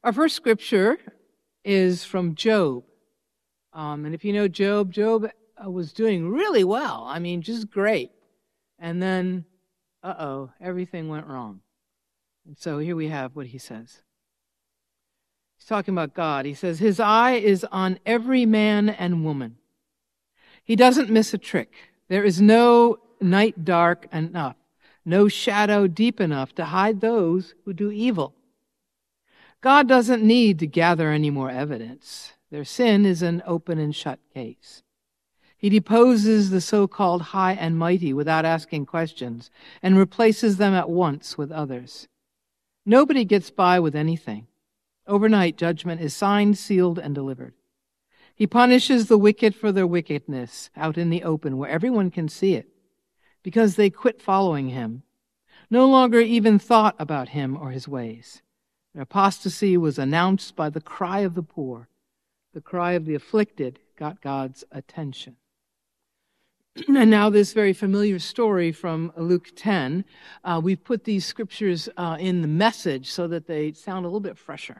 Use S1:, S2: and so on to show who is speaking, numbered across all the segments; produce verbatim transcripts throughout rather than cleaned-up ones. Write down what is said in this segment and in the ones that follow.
S1: Our first scripture is from Job. Um, and if you know Job, Job uh, was doing really well. I mean, just great. And then, uh-oh, everything went wrong. And so here we have what he says. He's talking about God. He says, his eye is on every man and woman. He doesn't miss a trick. There is no night dark enough, no shadow deep enough to hide those who do evil. God doesn't need to gather any more evidence. Their sin is an open and shut case. He deposes the so-called high and mighty without asking questions and replaces them at once with others. Nobody gets by with anything. Overnight, judgment is signed, sealed, and delivered. He punishes the wicked for their wickedness out in the open where everyone can see it because they quit following him, no longer even thought about him or his ways. Their apostasy was announced by the cry of the poor. The cry of the afflicted got God's attention. And now this very familiar story from Luke ten. Uh, we've put these scriptures uh, in the Message so that they sound a little bit fresher.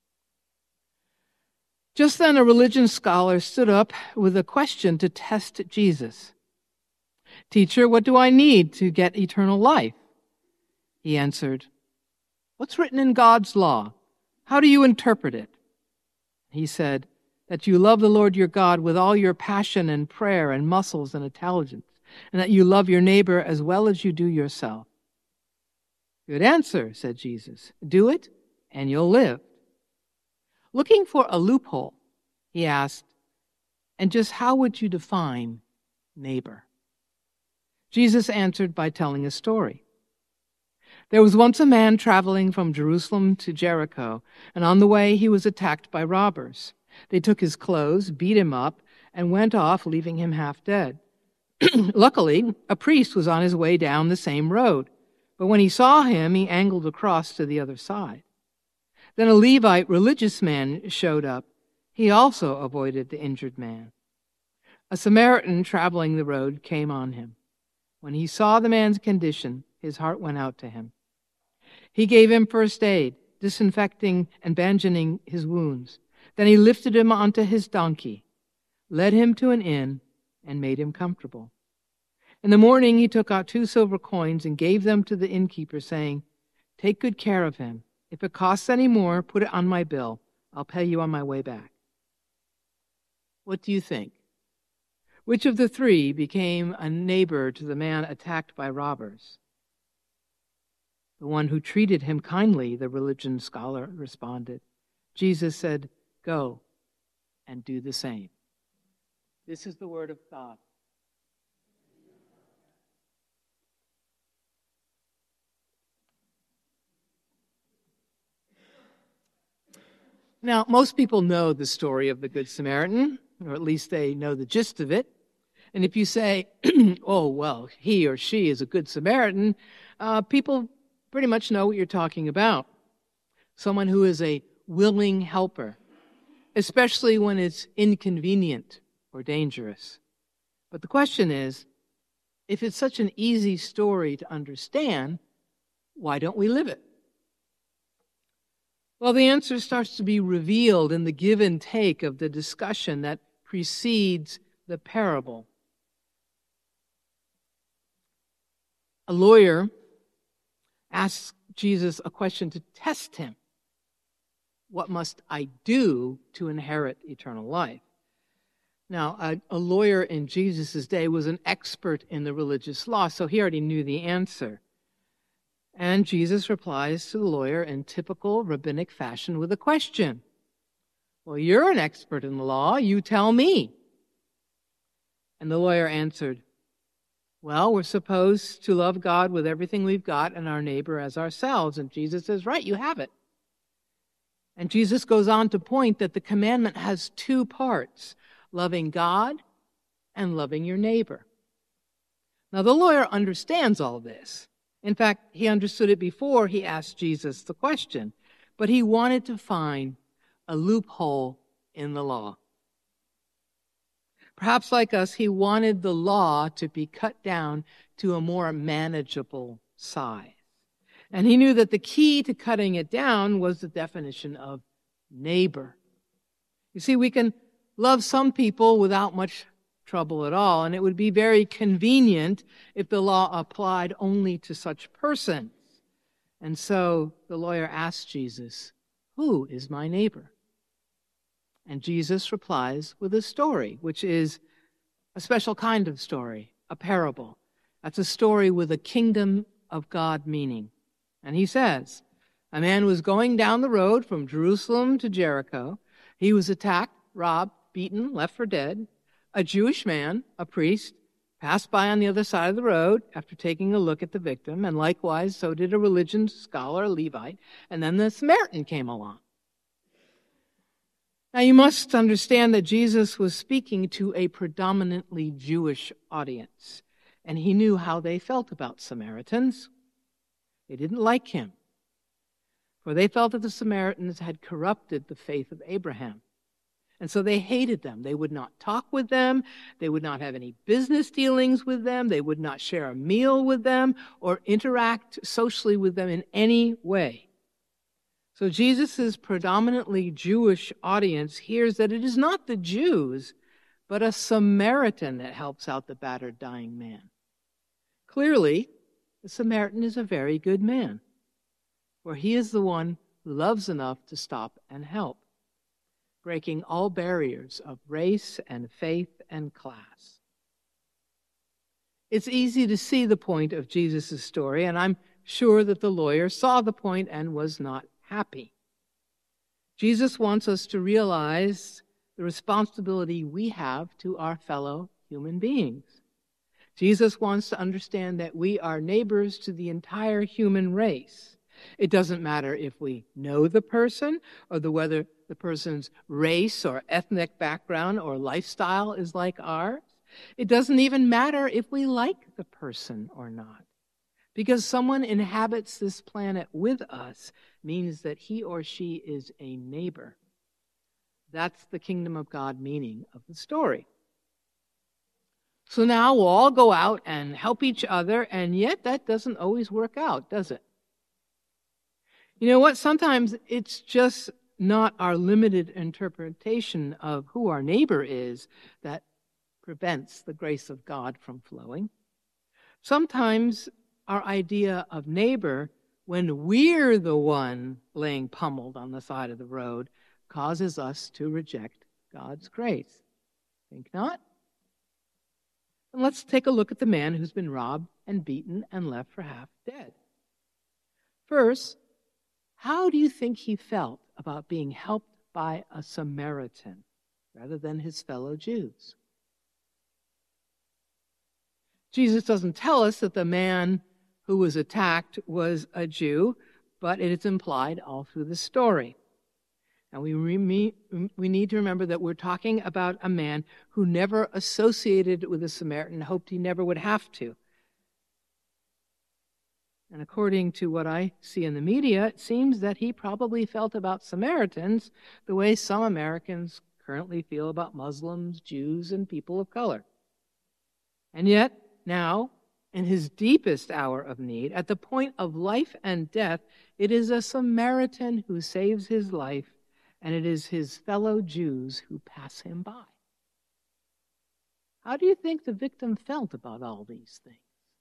S1: Just then a religion scholar stood up with a question to test Jesus. Teacher, what do I need to get eternal life? He answered, what's written in God's law? How do you interpret it? He said, that you love the Lord your God with all your passion and prayer and muscles and intelligence, and that you love your neighbor as well as you do yourself. Good answer, said Jesus. Do it, and you'll live. Looking for a loophole, he asked, and just how would you define neighbor? Jesus answered by telling a story. There was once a man traveling from Jerusalem to Jericho, and on the way he was attacked by robbers. They took his clothes, beat him up, and went off, leaving him half dead. Luckily, a priest was on his way down the same road, but when he saw him, he angled across to the other side. Then a Levite religious man showed up. He also avoided the injured man. A Samaritan traveling the road came on him. When he saw the man's condition, his heart went out to him. He gave him first aid, disinfecting and bandaging his wounds. Then he lifted him onto his donkey, led him to an inn, and made him comfortable. In the morning he took out two silver coins and gave them to the innkeeper, saying, take good care of him. If it costs any more, put it on my bill. I'll pay you on my way back. What do you think? Which of the three became a neighbor to the man attacked by robbers? The one who treated him kindly, the religion scholar responded. Jesus said, go and do the same. This is the word of God. Now, most people know the story of the Good Samaritan, or at least they know the gist of it. And if you say, oh, well, he or she is a Good Samaritan, uh, people pretty much know what you're talking about. Someone who is a willing helper, especially when it's inconvenient or dangerous. But the question is, if it's such an easy story to understand, why don't we live it? Well, the answer starts to be revealed in the give and take of the discussion that precedes the parable. A lawyer asks Jesus a question to test him. What must I do to inherit eternal life? Now, a, a lawyer in Jesus' day was an expert in the religious law, so he already knew the answer. And Jesus replies to the lawyer in typical rabbinic fashion with a question. Well, you're an expert in the law. You tell me. And the lawyer answered, well, we're supposed to love God with everything we've got and our neighbor as ourselves. And Jesus says, right, you have it. And Jesus goes on to point that the commandment has two parts, loving God and loving your neighbor. Now, the lawyer understands all this. In fact, he understood it before he asked Jesus the question, but he wanted to find a loophole in the law. Perhaps like us, he wanted the law to be cut down to a more manageable size. And he knew that the key to cutting it down was the definition of neighbor. You see, we can love some people without much trouble at all, and it would be very convenient if the law applied only to such persons. And so the lawyer asked Jesus, "Who is my neighbor?" And Jesus replies with a story, which is a special kind of story, a parable. That's a story with a kingdom of God meaning. And he says, a man was going down the road from Jerusalem to Jericho. He was attacked, robbed, beaten, left for dead. A Jewish man, a priest, passed by on the other side of the road after taking a look at the victim, and likewise so did a religion scholar, a Levite, and then the Samaritan came along. Now you must understand that Jesus was speaking to a predominantly Jewish audience, and he knew how they felt about Samaritans. They didn't like him, for they felt that the Samaritans had corrupted the faith of Abraham. And so they hated them. They would not talk with them. They would not have any business dealings with them. They would not share a meal with them or interact socially with them in any way. So Jesus' predominantly Jewish audience hears that it is not the Jews, but a Samaritan that helps out the battered, dying man. Clearly, the Samaritan is a very good man, for he is the one who loves enough to stop and help, breaking all barriers of race and faith and class. It's easy to see the point of Jesus' story, and I'm sure that the lawyer saw the point and was not happy. Jesus wants us to realize the responsibility we have to our fellow human beings. Jesus wants to understand that we are neighbors to the entire human race. It doesn't matter if we know the person or the whether the person's race or ethnic background or lifestyle is like ours. It doesn't even matter if we like the person or not. Because someone inhabits this planet with us means that he or she is a neighbor. That's the kingdom of God meaning of the story. So now we'll all go out and help each other, and yet that doesn't always work out, does it? You know what? Sometimes it's just not our limited interpretation of who our neighbor is that prevents the grace of God from flowing. Sometimes our idea of neighbor, when we're the one laying pummeled on the side of the road, causes us to reject God's grace. Think not? And let's take a look at the man who's been robbed and beaten and left for half dead. First, how do you think he felt about being helped by a Samaritan rather than his fellow Jews? Jesus doesn't tell us that the man who was attacked was a Jew, but it is implied all through the story. And we, re- we need to remember that we're talking about a man who never associated with a Samaritan, hoped he never would have to. And according to what I see in the media, it seems that he probably felt about Samaritans the way some Americans currently feel about Muslims, Jews, and people of color. And yet, now, in his deepest hour of need, at the point of life and death, it is a Samaritan who saves his life, and it is his fellow Jews who pass him by. How do you think the victim felt about all these things?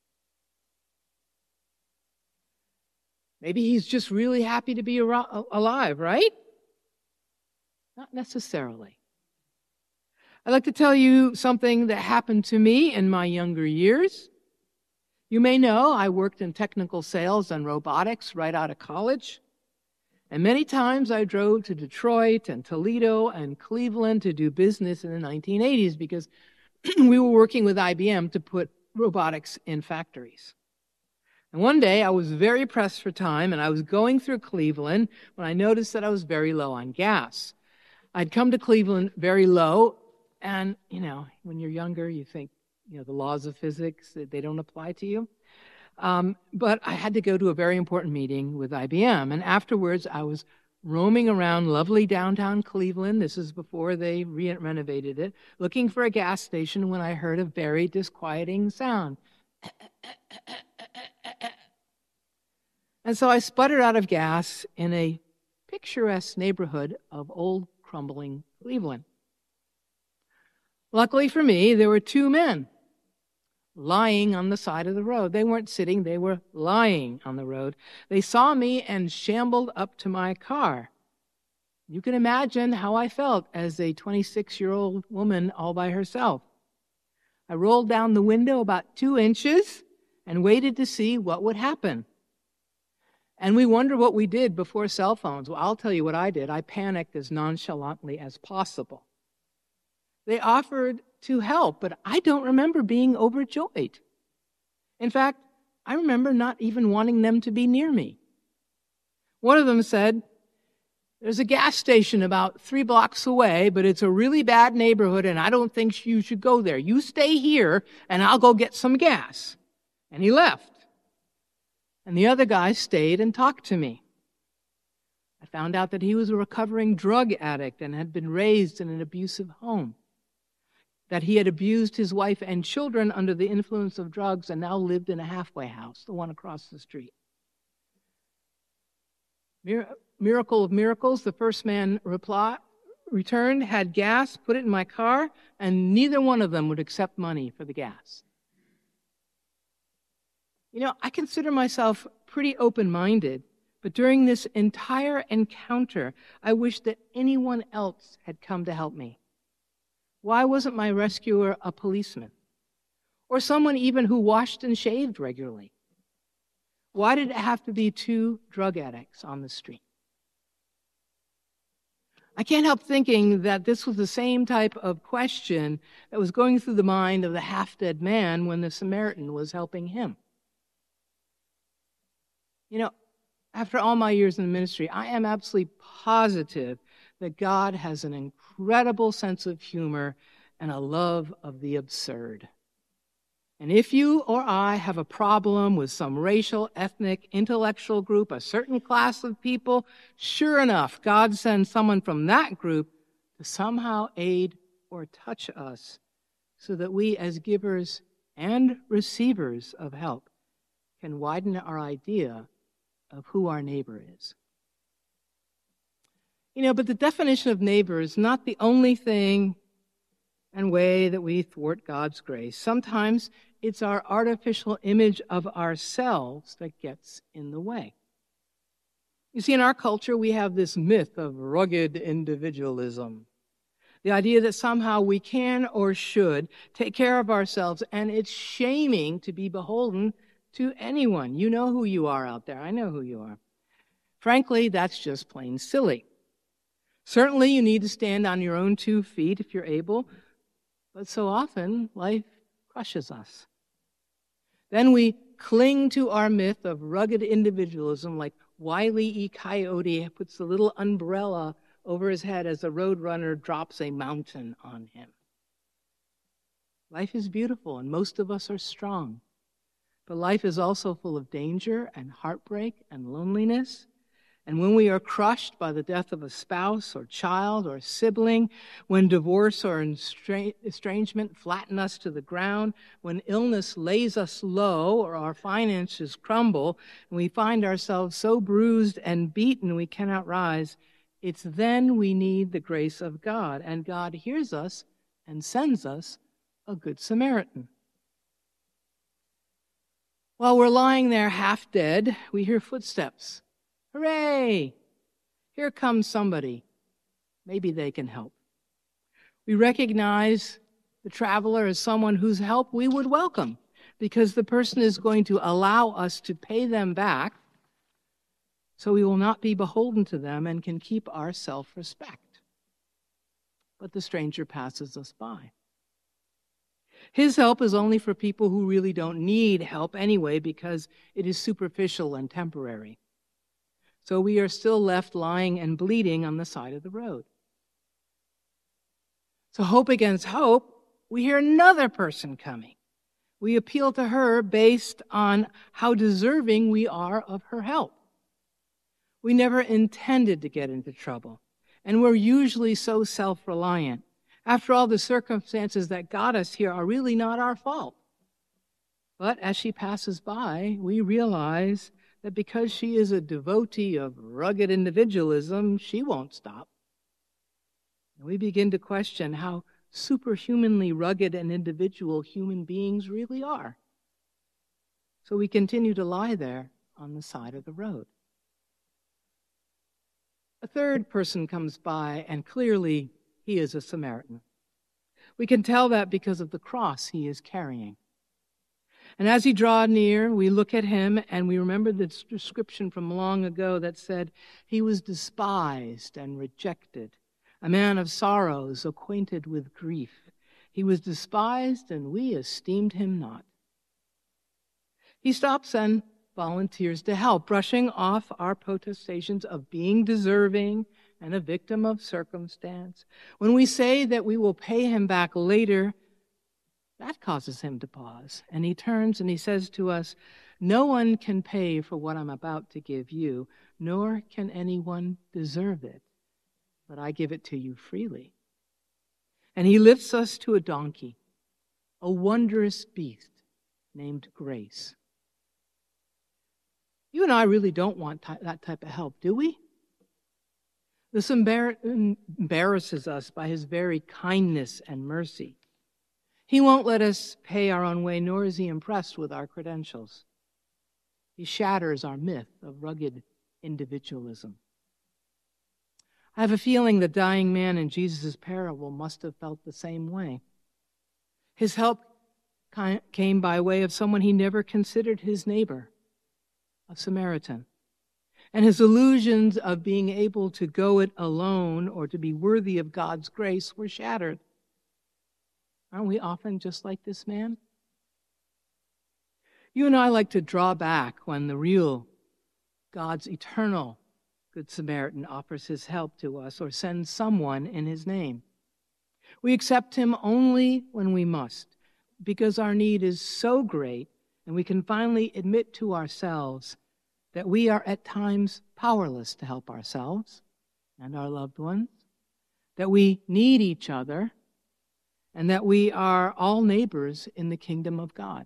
S1: Maybe he's just really happy to be alive, right? Not necessarily. I'd like to tell you something that happened to me in my younger years. You may know I worked in technical sales and robotics right out of college. And many times I drove to Detroit and Toledo and Cleveland to do business in the nineteen eighties because we were working with I B M to put robotics in factories. And one day I was very pressed for time, and I was going through Cleveland when I noticed that I was very low on gas. I'd come to Cleveland very low, and, you know, when you're younger, you think, you know, the laws of physics, they don't apply to you. Um, but I had to go to a very important meeting with I B M, and afterwards I was roaming around lovely downtown Cleveland. This is before they re- renovated it, looking for a gas station when I heard a very disquieting sound. And so I sputtered out of gas in a picturesque neighborhood of old, crumbling Cleveland. Luckily for me, there were two men lying on the side of the road. They weren't sitting, they were lying on the road. They saw me and shambled up to my car. You can imagine how I felt as a twenty-six-year-old woman all by herself. I rolled down the window about two inches and waited to see what would happen. And we wonder what we did before cell phones. Well, I'll tell you what I did. I panicked as nonchalantly as possible. They offered to help, but I don't remember being overjoyed. In fact, I remember not even wanting them to be near me. One of them said, "There's a gas station about three blocks away, but it's a really bad neighborhood, and I don't think you should go there. You stay here, and I'll go get some gas." And he left. And the other guy stayed and talked to me. I found out that he was a recovering drug addict and had been raised in an abusive home, that he had abused his wife and children under the influence of drugs and now lived in a halfway house, the one across the street. Mir- miracle of miracles, the first man reply, returned, had gas, put it in my car, and neither one of them would accept money for the gas. You know, I consider myself pretty open-minded, but during this entire encounter, I wish that anyone else had come to help me. Why wasn't my rescuer a policeman? Or someone even who washed and shaved regularly? Why did it have to be two drug addicts on the street? I can't help thinking that this was the same type of question that was going through the mind of the half-dead man when the Samaritan was helping him. You know, after all my years in the ministry, I am absolutely positive that God has an incredible sense of humor and a love of the absurd. And if you or I have a problem with some racial, ethnic, intellectual group, a certain class of people, sure enough, God sends someone from that group to somehow aid or touch us so that we as givers and receivers of help can widen our idea of who our neighbor is. You know, but the definition of neighbor is not the only thing and way that we thwart God's grace. Sometimes it's our artificial image of ourselves that gets in the way. You see, in our culture, we have this myth of rugged individualism. The idea that somehow we can or should take care of ourselves, and it's shaming to be beholden to anyone. You know who you are out there. I know who you are. Frankly, that's just plain silly. Certainly, you need to stand on your own two feet if you're able, but so often, life crushes us. Then we cling to our myth of rugged individualism like Wile E. Coyote puts the little umbrella over his head as the roadrunner drops a mountain on him. Life is beautiful, and most of us are strong. But life is also full of danger and heartbreak and loneliness. And when we are crushed by the death of a spouse or child or sibling, when divorce or estrangement flatten us to the ground, when illness lays us low or our finances crumble, and we find ourselves so bruised and beaten we cannot rise, it's then we need the grace of God. And God hears us and sends us a good Samaritan. While we're lying there half dead, we hear footsteps. Hooray! Here comes somebody. Maybe they can help. We recognize the traveler as someone whose help we would welcome because the person is going to allow us to pay them back so we will not be beholden to them and can keep our self-respect. But the stranger passes us by. His help is only for people who really don't need help anyway because it is superficial and temporary. So we are still left lying and bleeding on the side of the road. So hope against hope, we hear another person coming. We appeal to her based on how deserving we are of her help. We never intended to get into trouble, and we're usually so self-reliant. After all, the circumstances that got us here are really not our fault. But as she passes by, we realize that because she is a devotee of rugged individualism, she won't stop. And we begin to question how superhumanly rugged and individual human beings really are. So we continue to lie there on the side of the road. A third person comes by, and clearly he is a Samaritan. We can tell that because of the cross he is carrying. And as he draws near, we look at him and we remember the description from long ago that said he was despised and rejected, a man of sorrows, acquainted with grief. He was despised and we esteemed him not. He stops and volunteers to help, brushing off our protestations of being deserving and a victim of circumstance. When we say that we will pay him back later, that causes him to pause. And he turns and he says to us, "No one can pay for what I'm about to give you, nor can anyone deserve it, but I give it to you freely." And he lifts us to a donkey, a wondrous beast named Grace. You and I really don't want t- that type of help, do we? The Samaritan embarrasses us by his very kindness and mercy. He won't let us pay our own way, nor is he impressed with our credentials. He shatters our myth of rugged individualism. I have a feeling the dying man in Jesus' parable must have felt the same way. His help came by way of someone he never considered his neighbor, a Samaritan. And his illusions of being able to go it alone or to be worthy of God's grace were shattered. Aren't we often just like this man? You and I like to draw back when the real God's eternal Good Samaritan offers his help to us or sends someone in his name. We accept him only when we must, because our need is so great and we can finally admit to ourselves that we are at times powerless to help ourselves and our loved ones, that we need each other, and that we are all neighbors in the kingdom of God.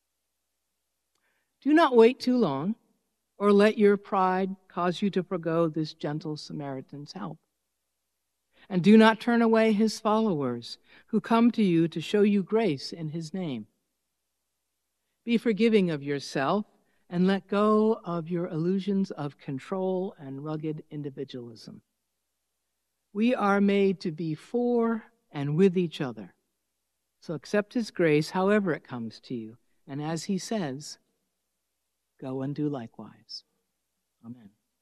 S1: Do not wait too long, or let your pride cause you to forgo this gentle Samaritan's help. And do not turn away his followers, who come to you to show you grace in his name. Be forgiving of yourself, and let go of your illusions of control and rugged individualism. We are made to be for and with each other. So accept his grace however it comes to you. And as he says, go and do likewise. Amen.